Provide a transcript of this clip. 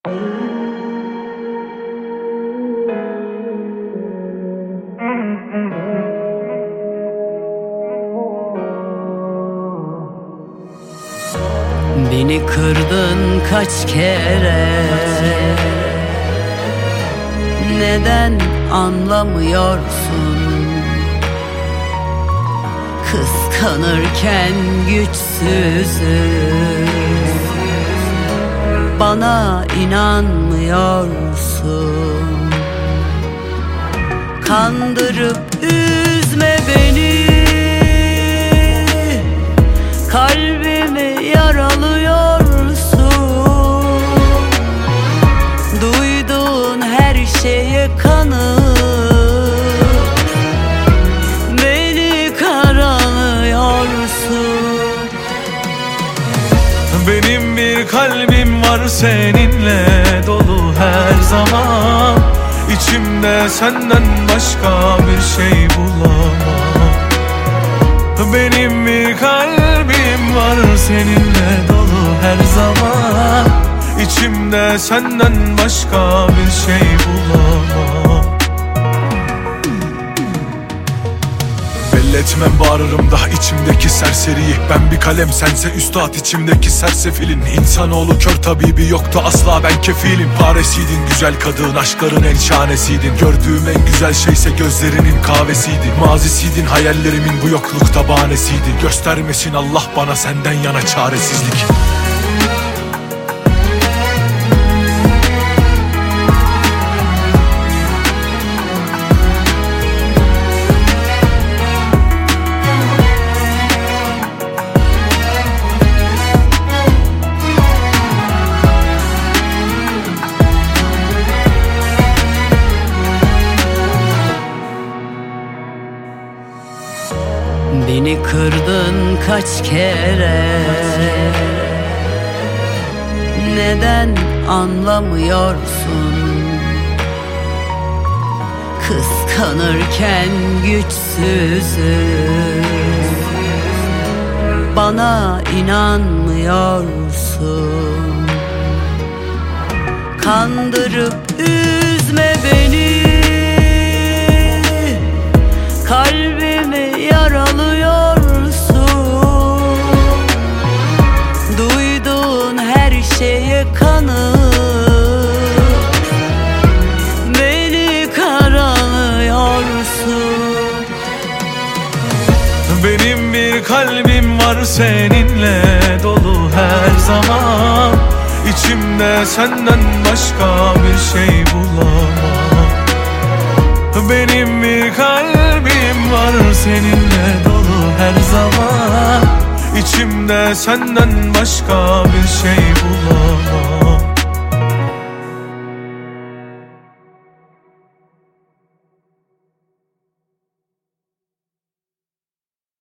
Beni kırdın kaç kere, neden anlamıyorsun? Kıskanırken güçsüzüm, bana inanmıyorsun. Kandırıp üzme beni, kalbimi yaralıyorsun. Duyduğun her şeye kanıp beni karalıyorsun. Benim bir kalbim var seninle dolu her zaman. İçimde senden başka bir şey bulamam. Benim bir kalbim var seninle dolu her zaman. İçimde senden başka bir şey bulamam. Belli etmem, bağırırım da içimdeki serseriyi. Ben bir kalem, sense üstad, içimdeki sersefilin. İnsanoğlu kör tabibi yoktu asla, ben kefilim. Paresiydin güzel kadın, aşkların en şanesiydin. Gördüğüm en güzel şeyse gözlerinin kahvesiydi. Mazisiydin, hayallerimin bu yoklukta bahanesiydi. Göstermesin Allah bana senden yana çaresizlik. Beni kırdın kaç kere, neden anlamıyorsun? Kıskanırken güçsüzüm, bana inanmıyorsun. Kandırıp üzme beni, kalbimi yaralıyorsun. Duyduğun her şeye kanıp beni karalıyorsun. Benim bir kalbim var seninle dolu her zaman. İçimde senden başka bir şey bulamam. Benim bir kalbim var seninle dolu her zaman. İçimde senden başka bir şey bulamam.